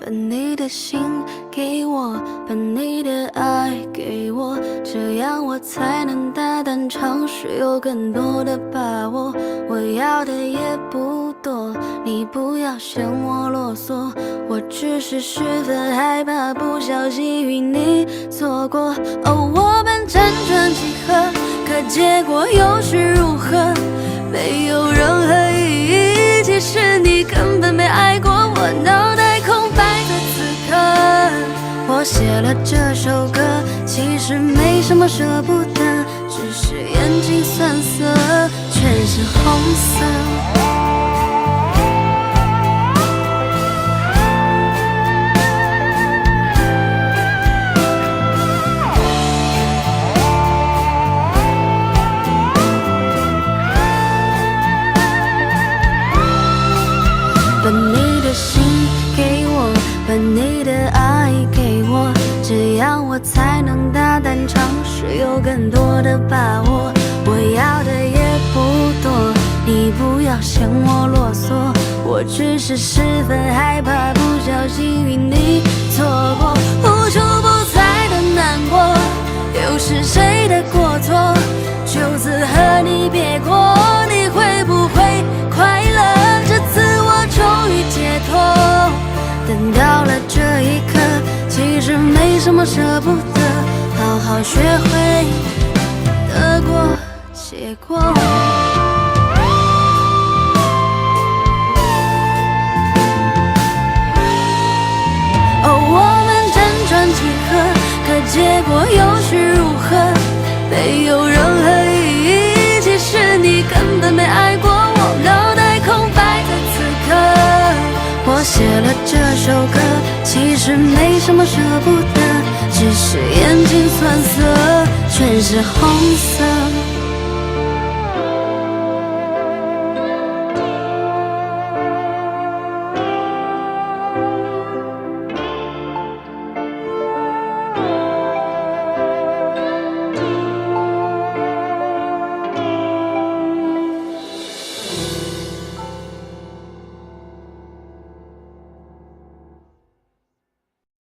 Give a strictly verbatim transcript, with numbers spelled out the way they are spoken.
把你的心给我，把你的爱给我，这样我才能大胆尝试，有更多的把握。我要的也不多，你不要嫌我啰嗦，我只是十分害怕不小心与你错过。哦，我们辗转几何，可结果又是如何？没有任何意义，其实你根本没爱过我，脑袋空白的此刻。我写了这首歌，其实没什么舍不得，只是眼睛酸涩，全是红色。把你的心给我，把你的爱给我，这样我才能大胆尝试，有更多的把握。我要的也不多，你不要嫌我啰嗦，我只是十分害怕不小心与你错过。无处不在的难过，又是谁的过错？就此和你别过，你会不会快乐？这次我终于解脱，等到了这一刻，其实没什么舍不得，好好学会得过且过。哦，我们辗转几何，可结果又是如何？没有任何意义，其实你根本没爱过我，脑袋空白的此刻。我写了这首歌，其实没什么舍不得，只是眼睛酸涩，全是红色。